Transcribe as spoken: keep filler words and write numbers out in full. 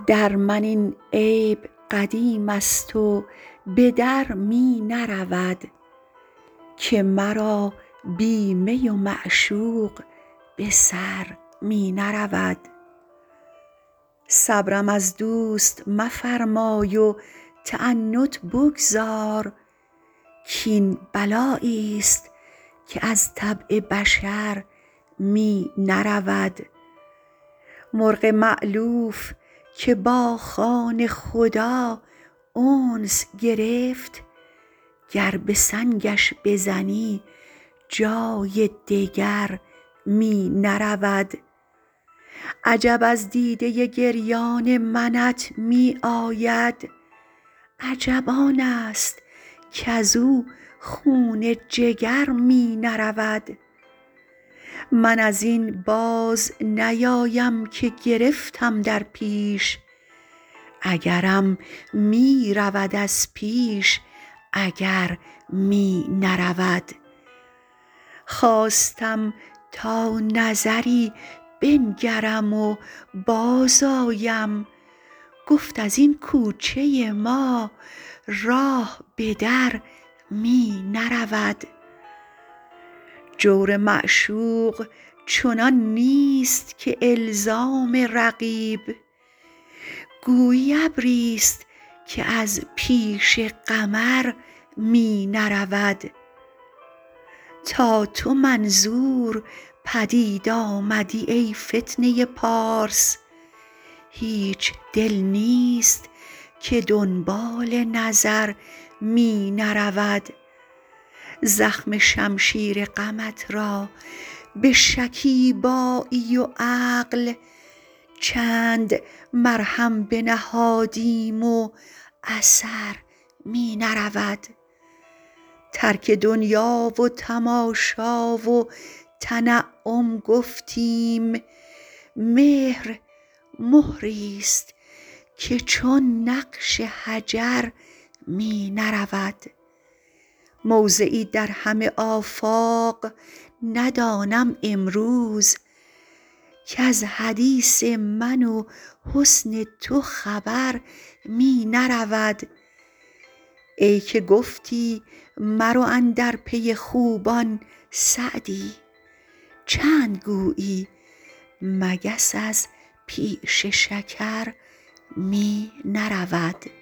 در من این عیب قدیم است و به در می نرود که مرا بی می و معشوق به سر می نرود. صبرم از دوست مفرمای و تعنت بگذار کاین بلایی است که از طبع بشر می نرود. مرغ مألوف که با خوان خدا انس گرفت گر به سنگش بزنی جای دگر می نرود. عجب از دیده گریان منت می آید، عجب آن است کز او خون جگر می نرود. من از این باز نیایم که گرفتم در پیش، اگرم می رود از پیش اگر می نرود. خواستم تا نظری بنگرم و باز آیم، گفت از این کوچه ما راه به در می نرود. جور معشوق چنان نیست که الزام رقیب، گویی ابری است که از پیش قمر می نرود. تا تو منظور پدید آمدی ای فتنه پارس، هیچ دل نیست که دنبال نظر می نرود. زخم شمشیر غمت را به شکیبایی و عقل چند مرهم بنهادیم و اثر می نرود. ترک دنیا و تماشا و تنعم گفتیم، مهر مهری است که چون نقش حجر می نرود. موضعی در همه آفاق ندانم امروز کز حدیث من و حسن تو خبر می نرود. ای که گفتی مرو اندر پی خوبان سعدی، چند گویی مگس از پیش شکر می نرود.